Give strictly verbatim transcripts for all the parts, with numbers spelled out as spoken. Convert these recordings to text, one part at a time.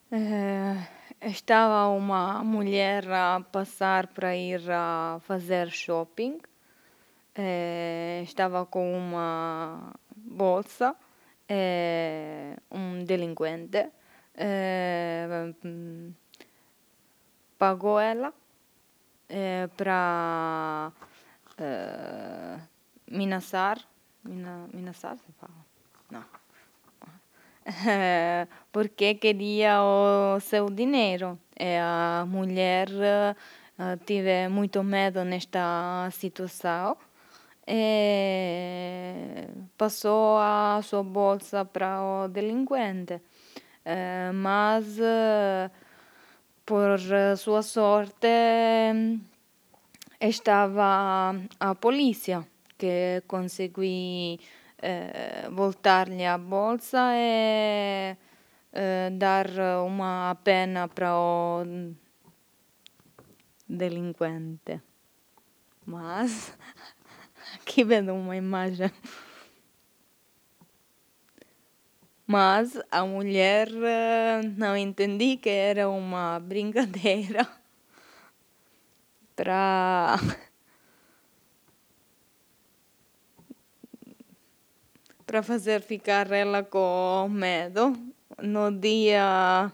Eh, estava uma mulher a passar para ir a fazer shopping. Eh, estava com uma bolsa. Eh, um delinquente eh, hum, pagou ela eh, para eh, minassar. Mina, minassar, se fala? Não. Eh, porque queria o seu dinheiro. E a mulher eh, teve muito medo nesta situação e passou a sua bolsa para o delinquente. Eh, mas eh, por sua sorte estava a polícia que conseguiu eh, voltar-lhe a bolsa e eh, dar uma pena para o delinquente. Mas aqui vedo uma imagem. Mas a mulher eh, não entendi que era uma brincadeira para para fazer ficar ela com medo no dia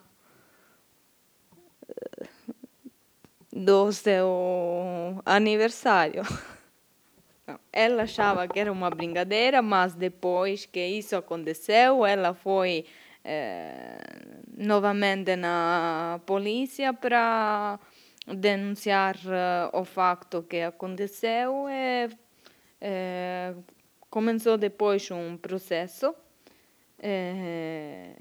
do seu aniversário. Ela achava que era uma brincadeira, mas depois que isso aconteceu, ela foi eh, novamente na polícia para denunciar eh, o facto que aconteceu e eh, começou depois um processo. eh,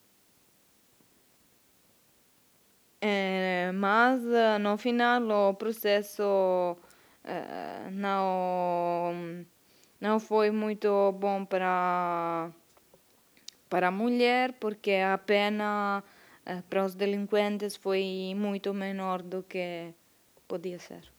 eh, mas eh, no final o processo eh, não, não foi muito bom para, para a mulher, porque a pena eh, para os delinquentes foi muito menor do que podia ser.